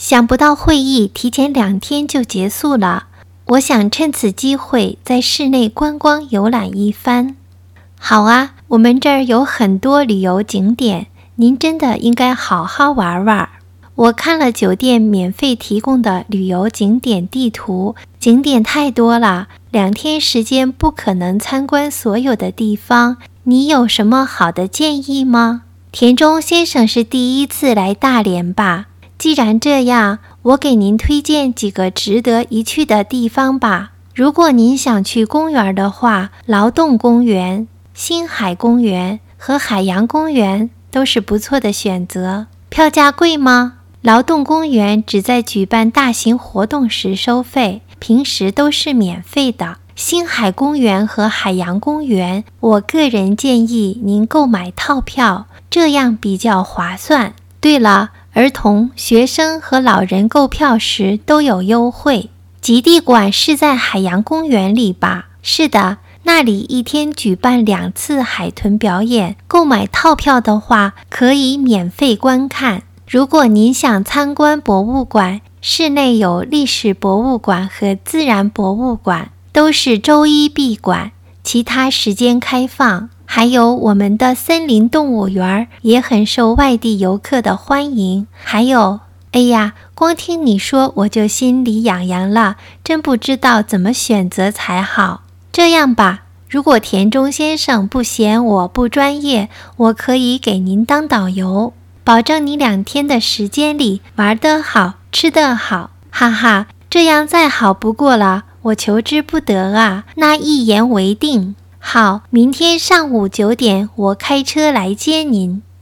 想不到会议提前2天就结束了，我想趁此机会在市内观光游览一番。好啊，我们这儿有很多旅游景点，您真的应该好好玩玩。我看了酒店免费提供的旅游景点地图，景点太多了，2天时间不可能参观所有的地方，你有什么好的建议吗？田中先生是第一次来大连吧？既然这样，我给您推荐几个值得一去的地方吧。如果您想去公园的话，劳动公园、星海公园和海洋公园都是不错的选择。票价贵吗？劳动公园只在举办大型活动时收费，平时都是免费的。星海公园和海洋公园，我个人建议您购买套票，这样比较划算。对了，儿童、学生和老人购票时都有优惠。极地馆是在海洋公园里吧？是的，那里一天举办2次海豚表演，购买套票的话，可以免费观看。如果您想参观博物馆，室内有历史博物馆和自然博物馆，都是周一闭馆，其他时间开放。还有我们的森林动物园也很受外地游客的欢迎。还有，哎呀，光听你说我就心里痒痒了，真不知道怎么选择才好。这样吧，如果田中先生不嫌我不专业，我可以给您当导游，保证你2天的时间里玩得好，吃得好。哈哈，这样再好不过了，我求之不得啊。那一言为定。好，明天上午9点我开车来接您。